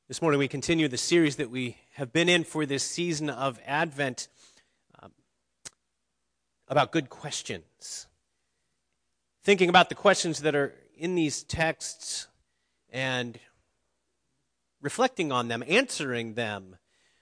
This morning we continue the series that we have been in for this season of Advent about good questions. Thinking about the questions that are in these texts and reflecting on them, answering them,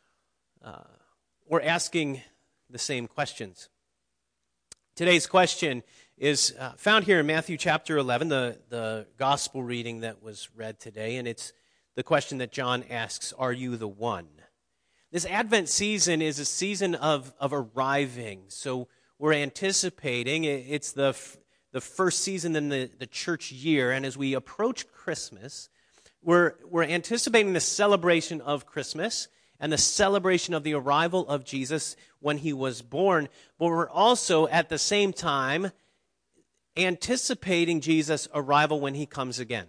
or asking the same questions. Today's question is found here in Matthew chapter 11, the gospel reading that was read today, and it's the question that John asks, are you the one? This Advent season is a season of arriving, so we're anticipating, it's the first season in the church year, and as we approach Christmas, we're anticipating the celebration of Christmas and the celebration of the arrival of Jesus when he was born, but we're also at the same time anticipating Jesus' arrival when he comes again.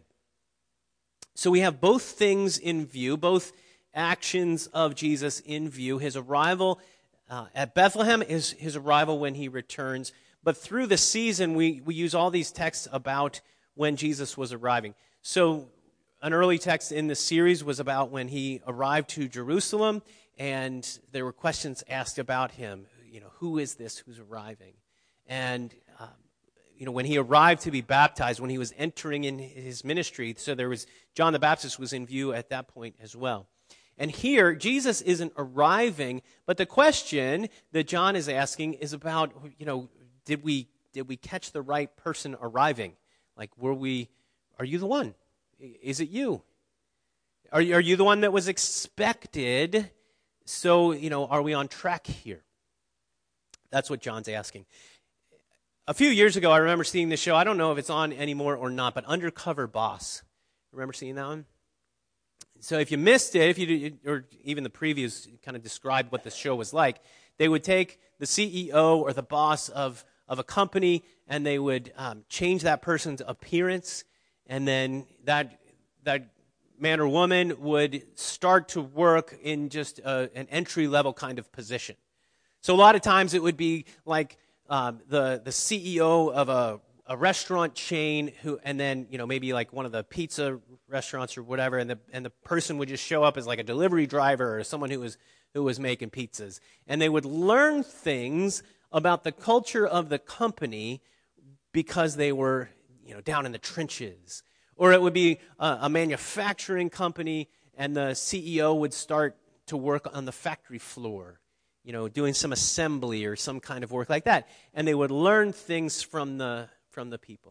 So we have both things in view, both actions of Jesus in view. His arrival at Bethlehem is his arrival when he returns. But through the season, we use all these texts about when Jesus was arriving. So an early text in the series was about when he arrived to Jerusalem, and there were questions asked about him. You know, who is this who's arriving? And when he arrived to be baptized, when he was entering in his ministry, so there was John the Baptist was in view at that point as well. And here, Jesus isn't arriving, but the question that John is asking is about, did we catch the right person arriving? Like, are you the one? Is it you? Are you the one that was expected? So, are we on track here? That's what John's asking. A few years ago, I remember seeing this show. I don't know if it's on anymore or not, but Undercover Boss. Remember seeing that one? So if you missed it, or even the previews kind of described what the show was like, they would take the CEO or the boss of a company, and they would change that person's appearance, and then that man or woman would start to work in just an entry-level kind of position. So a lot of times it would be like the CEO of a restaurant chain and then maybe like one of the pizza restaurants or whatever, and the person would just show up as like a delivery driver or someone who was making pizzas, and they would learn things about the culture of the company because they were down in the trenches. Or it would be a manufacturing company, and the CEO would start to work on the factory floor, doing some assembly or some kind of work like that. And they would learn things from the people.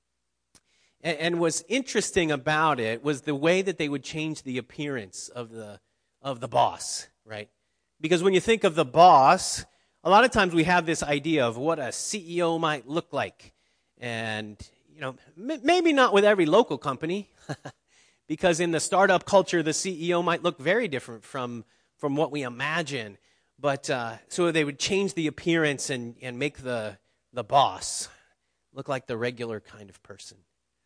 And what's interesting about it was the way that they would change the appearance of the boss, right? Because when you think of the boss, a lot of times we have this idea of what a CEO might look like. And, maybe not with every local company, because in the startup culture, the CEO might look very different from what we imagine. But so they would change the appearance and make the boss look like the regular kind of person.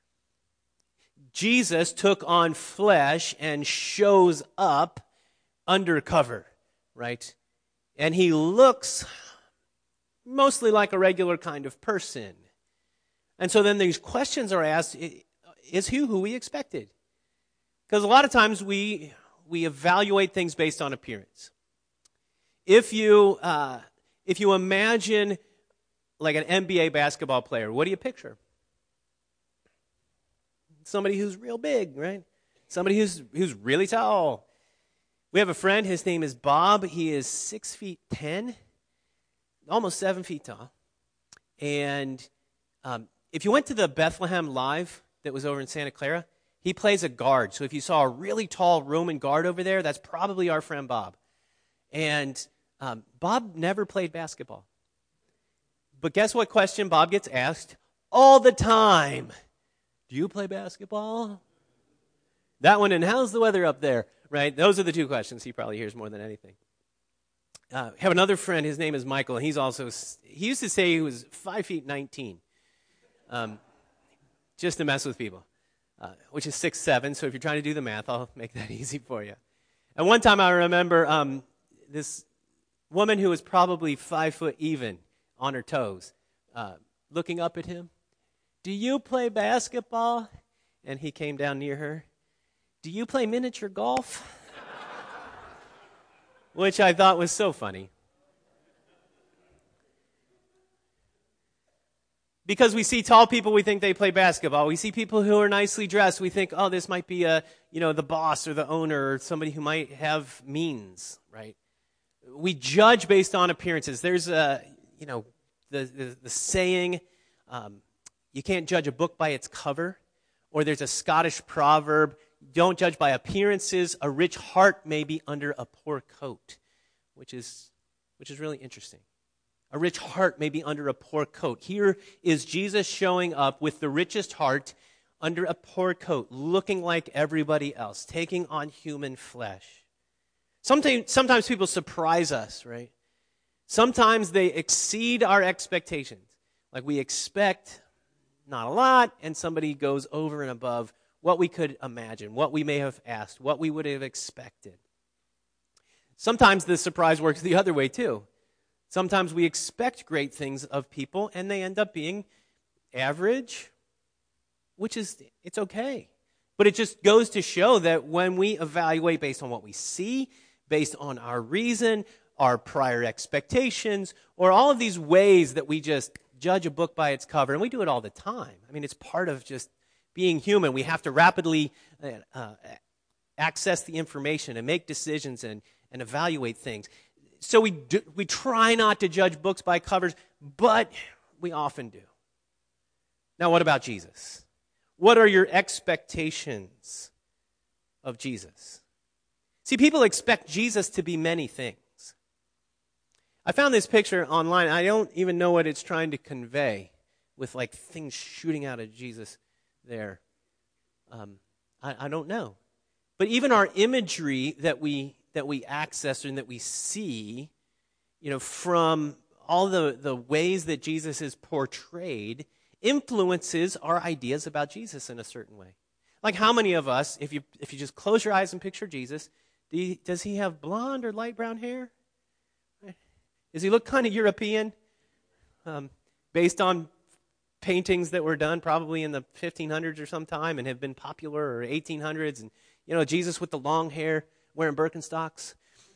Jesus took on flesh and shows up undercover, right? And he looks mostly like a regular kind of person. And so then these questions are asked, is he who we expected? Because a lot of times we evaluate things based on appearance. If you imagine like an NBA basketball player, what do you picture? Somebody who's real big, right? Somebody who's really tall. We have a friend, his name is Bob. He is 6'10", almost 7 feet tall. And if you went to the Bethlehem Live that was over in Santa Clara, he plays a guard. So if you saw a really tall Roman guard over there, that's probably our friend Bob. And Bob never played basketball. But guess what question Bob gets asked all the time? Do you play basketball? That one, and how's the weather up there? Right? Those are the two questions he probably hears more than anything. I have another friend, his name is Michael, and he used to say he was 5'19", just to mess with people, which is 6'7", so if you're trying to do the math, I'll make that easy for you. And one time I remember this woman who was probably 5 foot even on her toes, looking up at him. Do you play basketball? And he came down near her, do you play miniature golf? Which I thought was so funny. Because we see tall people, we think they play basketball. We see people who are nicely dressed, we think, oh, this might be the boss or the owner or somebody who might have means, right? We judge based on appearances. There's the saying, you can't judge a book by its cover. Or there's a Scottish proverb, don't judge by appearances. A rich heart may be under a poor coat, which is really interesting. A rich heart may be under a poor coat. Here is Jesus showing up with the richest heart under a poor coat, looking like everybody else, taking on human flesh. Sometimes people surprise us, right? Sometimes they exceed our expectations. Like we expect not a lot, and somebody goes over and above what we could imagine, what we may have asked, what we would have expected. Sometimes the surprise works the other way too. Sometimes we expect great things of people, and they end up being average, it's okay. But it just goes to show that when we evaluate based on what we see, based on our reason, our prior expectations, or all of these ways that we just judge a book by its cover, and we do it all the time. I mean, it's part of just being human. We have to rapidly access the information and make decisions and evaluate things. So we try not to judge books by covers, but we often do. Now, what about Jesus? What are your expectations of Jesus? See, people expect Jesus to be many things. I found this picture online. I don't even know what it's trying to convey with like things shooting out of Jesus there. I don't know. But even our imagery that we access and that we see, from all the ways that Jesus is portrayed, influences our ideas about Jesus in a certain way. Like how many of us, if you just close your eyes and picture Jesus, does he have blonde or light brown hair? Does he look kind of European? Based on paintings that were done probably in the 1500s or sometime and have been popular, or 1800s, and Jesus with the long hair, wearing Birkenstocks,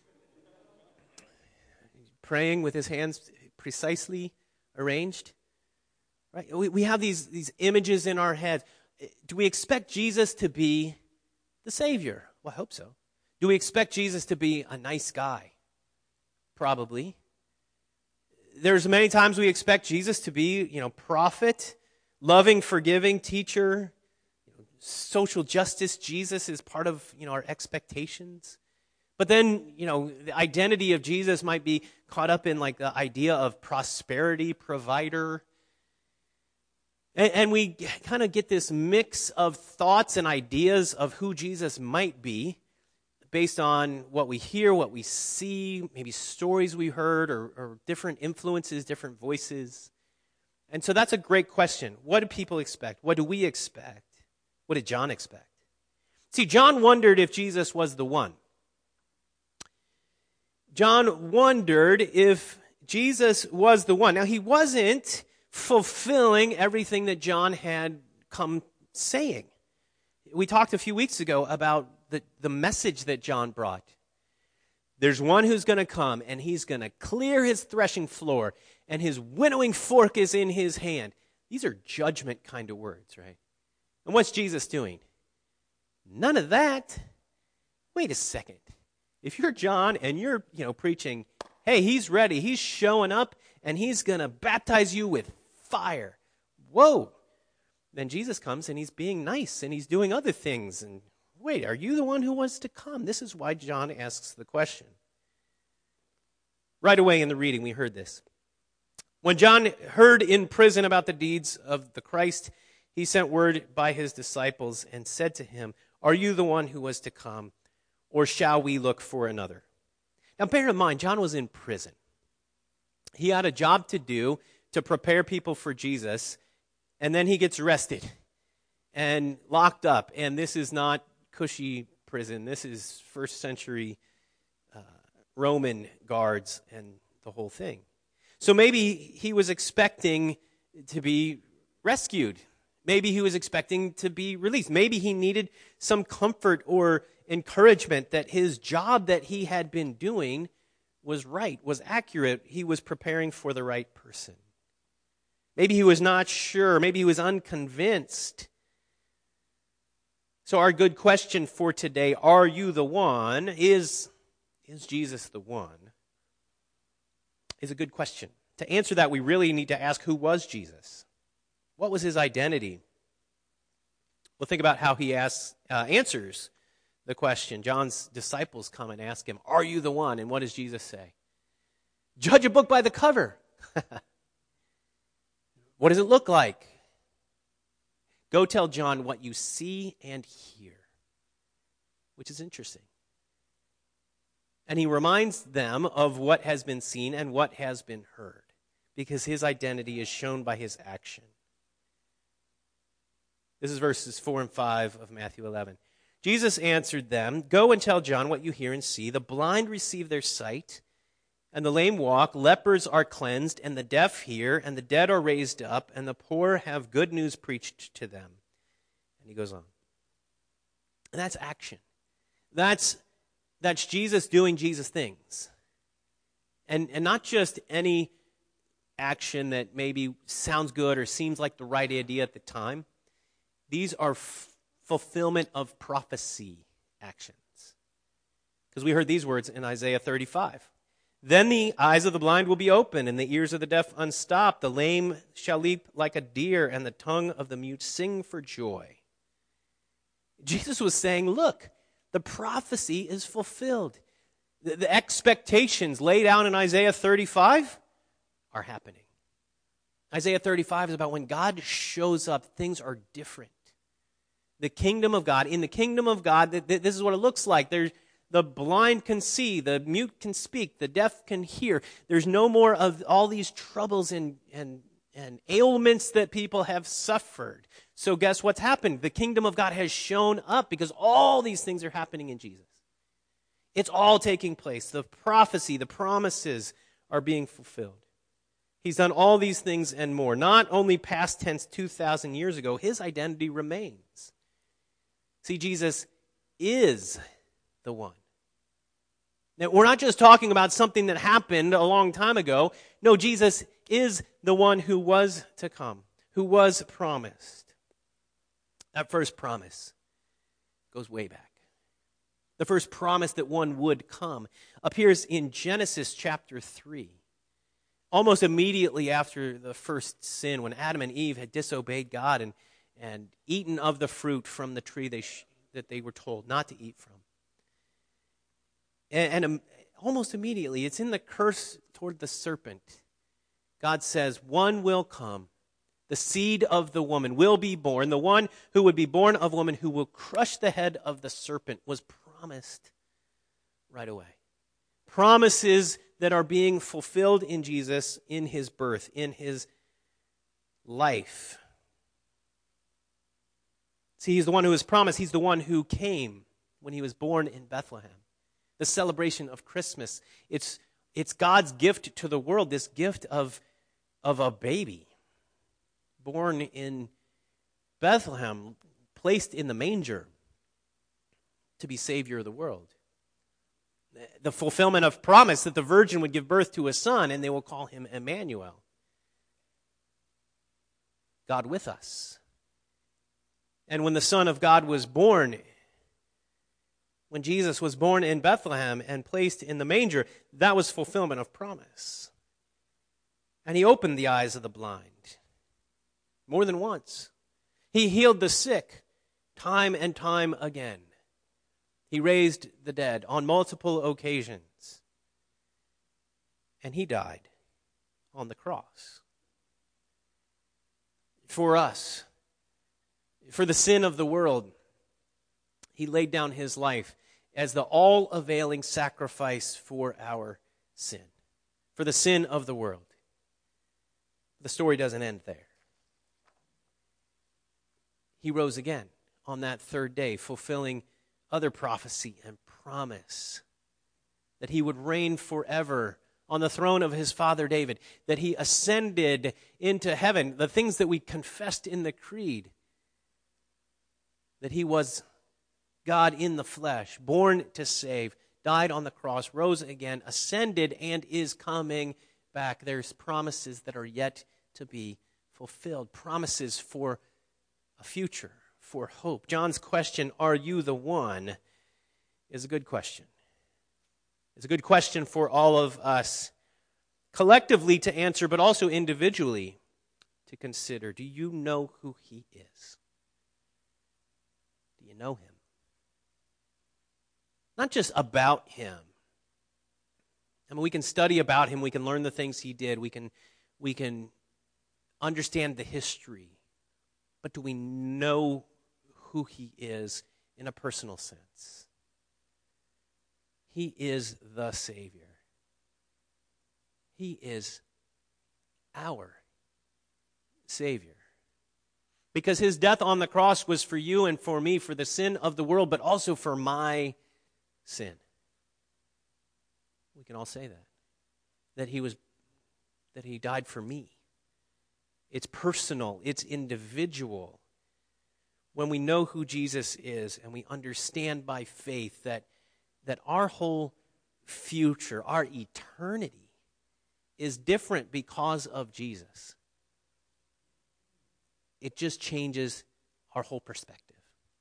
praying with his hands precisely arranged. Right? We have these images in our head. Do we expect Jesus to be the Savior? Well, I hope so. Do we expect Jesus to be a nice guy? Probably. There's many times we expect Jesus to be, prophet, loving, forgiving, teacher, social justice. Jesus is part of, our expectations. But then, the identity of Jesus might be caught up in like the idea of prosperity, provider. And we kind of get this mix of thoughts and ideas of who Jesus might be based on what we hear, what we see, maybe stories we heard, or different influences, different voices. And so that's a great question. What do people expect? What do we expect? What did John expect? See, John wondered if Jesus was the one. John wondered if Jesus was the one. Now, he wasn't fulfilling everything that John had come saying. We talked a few weeks ago about the message that John brought. There's one who's going to come, and he's going to clear his threshing floor, and his winnowing fork is in his hand. These are judgment kind of words, right? And what's Jesus doing? None of that. Wait a second. If you're John and you're, preaching, hey, he's ready, he's showing up, and he's going to baptize you with fire. Whoa. Then Jesus comes, and he's being nice, and he's doing other things. And wait, are you the one who was to come? This is why John asks the question. Right away in the reading, we heard this. When John heard in prison about the deeds of the Christ, he sent word by his disciples and said to him, "Are you the one who was to come, or shall we look for another?" Now bear in mind, John was in prison. He had a job to do to prepare people for Jesus, and then he gets arrested and locked up. And this is not cushy prison. This is first century Roman guards and the whole thing. So maybe he was expecting to be rescued. Maybe he was expecting to be released. Maybe he needed some comfort or encouragement that his job that he had been doing was right, was accurate. He was preparing for the right person. Maybe he was not sure. Maybe he was unconvinced. So our good question for today, are you the one? Is Jesus the one? Is a good question. To answer that, we really need to ask, who was Jesus? What was his identity? Well, think about how he answers the question. John's disciples come and ask him, are you the one? And what does Jesus say? Judge a book by the cover. What does it look like? Go tell John what you see and hear, which is interesting. And he reminds them of what has been seen and what has been heard, because his identity is shown by his action. This is verses 4 and 5 of Matthew 11. Jesus answered them, go and tell John what you hear and see. The blind receive their sight, and the lame walk. Lepers are cleansed, and the deaf hear, and the dead are raised up, and the poor have good news preached to them. And he goes on. And that's action. That's Jesus doing Jesus things. And not just any action that maybe sounds good or seems like the right idea at the time. These are fulfillment of prophecy actions. Because we heard these words in Isaiah 35. Then the eyes of the blind will be opened, and the ears of the deaf unstopped. The lame shall leap like a deer, and the tongue of the mute sing for joy. Jesus was saying, look, the prophecy is fulfilled. The expectations laid out in Isaiah 35 are happening. Isaiah 35 is about when God shows up, things are different. The kingdom of God, in the kingdom of God, this is what it looks like. The blind can see, the mute can speak, the deaf can hear. There's no more of all these troubles and ailments that people have suffered. So guess what's happened? The kingdom of God has shown up because all these things are happening in Jesus. It's all taking place. The prophecy, the promises are being fulfilled. He's done all these things and more. Not only past tense 2,000 years ago, his identity remains. See, Jesus is the one. Now, we're not just talking about something that happened a long time ago. No, Jesus is the one who was to come, who was promised. That first promise goes way back. The first promise that one would come appears in Genesis chapter 3. Almost immediately after the first sin, when Adam and Eve had disobeyed God and eaten of the fruit from the tree that they were told not to eat from. And almost immediately, it's in the curse toward the serpent. God says, one will come. The seed of the woman will be born. The one who would be born of woman who will crush the head of the serpent was promised right away. Promises that are being fulfilled in Jesus, in his birth, in his life. See, he's the one who was promised. He's the one who came when he was born in Bethlehem. The celebration of Christmas. It's God's gift to the world, this gift of a baby born in Bethlehem, placed in the manger to be Savior of the world. The fulfillment of promise that the virgin would give birth to a son, and they will call him Emmanuel. God with us. And when the Son of God was born, when Jesus was born in Bethlehem and placed in the manger, that was fulfillment of promise. And he opened the eyes of the blind more than once. He healed the sick time and time again. He raised the dead on multiple occasions. And he died on the cross. For us, for the sin of the world, he laid down his life as the all-availing sacrifice for our sin, for the sin of the world. The story doesn't end there. He rose again on that third day, fulfilling other prophecy and promise that he would reign forever on the throne of his father David, that he ascended into heaven, the things that we confessed in the creed, that he was God in the flesh, born to save, died on the cross, rose again, ascended, and is coming back. There's promises that are yet to be fulfilled, promises for a future, for hope. John's question, "Are you the one?" is a good question. It's a good question for all of us collectively to answer, but also individually to consider. Do you know who he is? Do you know him? Not just about him. I mean, we can study about him. We can learn the things he did. We can understand the history. But do we know who he is in a personal sense? He is the Savior. He is our Savior. Because his death on the cross was for you and for me, for the sin of the world, but also for my sin. We can all say that. That he died for me. It's personal, it's individual. When we know who Jesus is and we understand by faith that our whole future, our eternity, is different because of Jesus, it just changes our whole perspective.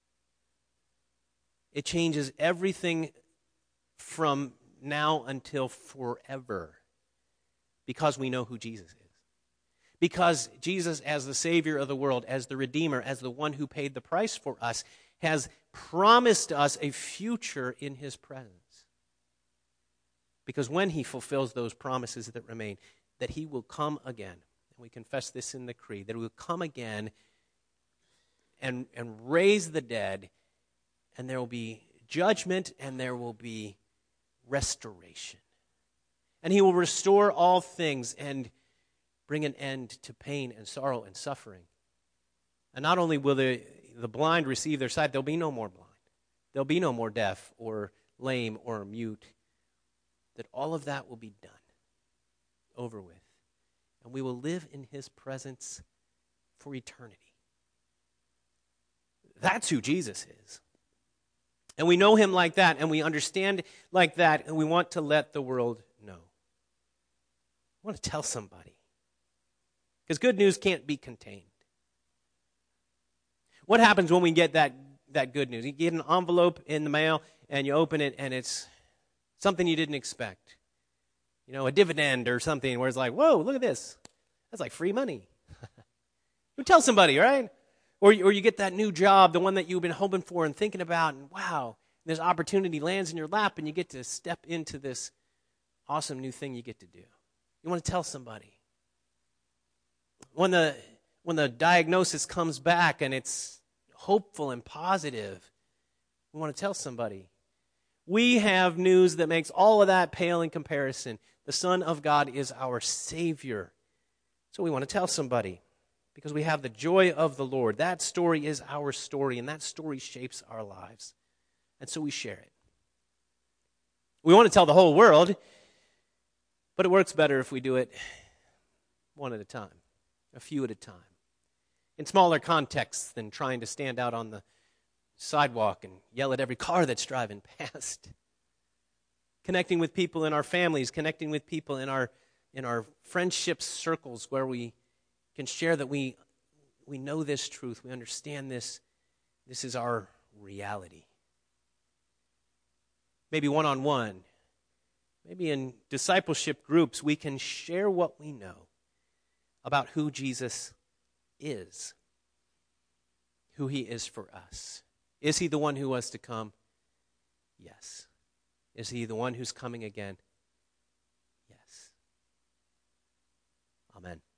It changes everything from now until forever because we know who Jesus is. Because Jesus, as the Savior of the world, as the Redeemer, as the one who paid the price for us, has promised us a future in his presence. Because when he fulfills those promises that remain, that he will come again. And we confess this in the creed, that he will come again and raise the dead, and there will be judgment and there will be restoration. And he will restore all things and bring an end to pain and sorrow and suffering. And not only will the blind receive their sight, there'll be no more blind. There'll be no more deaf or lame or mute. That all of that will be done, over with. And we will live in his presence for eternity. That's who Jesus is. And we know him like that, and we understand like that, and we want to let the world know. I want to tell somebody. Because good news can't be contained. What happens when we get that good news? You get an envelope in the mail, and you open it, and it's something you didn't expect. You know, a dividend or something where it's like, whoa, look at this. That's like free money. You tell somebody, right? Or you get that new job, the one that you've been hoping for and thinking about, and wow, this opportunity lands in your lap, and you get to step into this awesome new thing you get to do. You want to tell somebody. When the diagnosis comes back and it's hopeful and positive, we want to tell somebody. We have news that makes all of that pale in comparison. The Son of God is our Savior. So we want to tell somebody because we have the joy of the Lord. That story is our story, and that story shapes our lives. And so we share it. We want to tell the whole world, but it works better if we do it one at a time, a few at a time, in smaller contexts than trying to stand out on the sidewalk and yell at every car that's driving past. Connecting with people in our families, connecting with people in our friendship circles where we can share that we know this truth, we understand this is our reality. Maybe one-on-one, maybe in discipleship groups, we can share what we know about who Jesus is, who he is for us. Is he the one who was to come? Yes. Is he the one who's coming again? Yes. Amen.